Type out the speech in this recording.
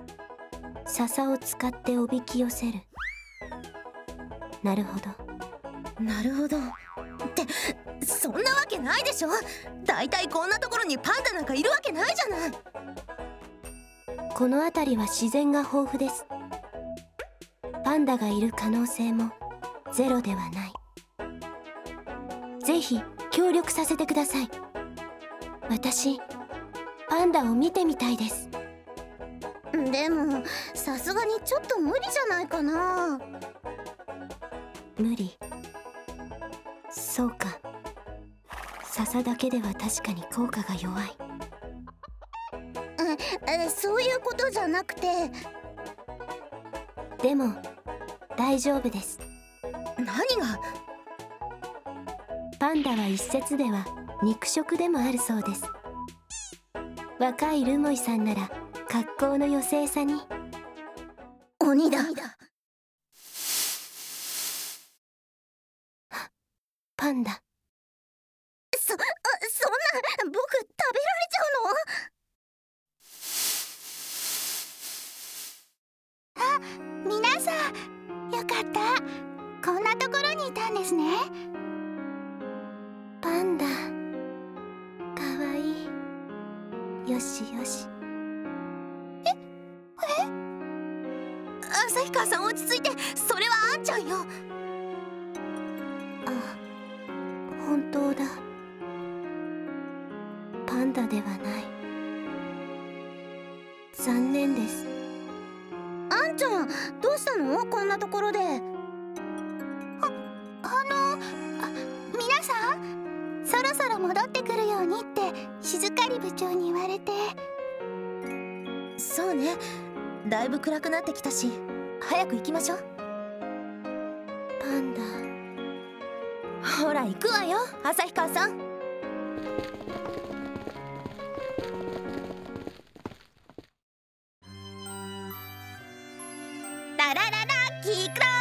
笹を使っておびき寄せる。なるほど。 なるほどってそんなわけないでしょ。だいたいこんなところにパンダなんかいるわけないじゃない。 この辺りは自然が豊富です。パンダがいる可能性もゼロではない。ぜひ協力させてください。私パンダを見てみたいです。 でもさすがにちょっと無理じゃないかな。 無理。そうか。笹だけでは確かに効果が弱い。 そういうことじゃなくて。 でも大丈夫です。 何が？ パンダは一説では肉食でもあるそうです。若いルモイさんなら格好の妖精さに。 鬼だ。 パンダ。 そんな僕食べられちゃうの？皆さんよかった。こんなところにいたんですね。 パンダかわいい。よしよし。 旭川さん落ち着いて。それはあんちゃんよ。 あ、本当だ。パンダではない。残念です。 あんちゃんどうしたの？こんなところで。皆さんそろそろ戻ってくるようにって静狩部長に言われて。そうね、だいぶ暗くなってきたし早く行きましょう。 パンダ。 ほら行くわよ旭川さん。ララララキークロ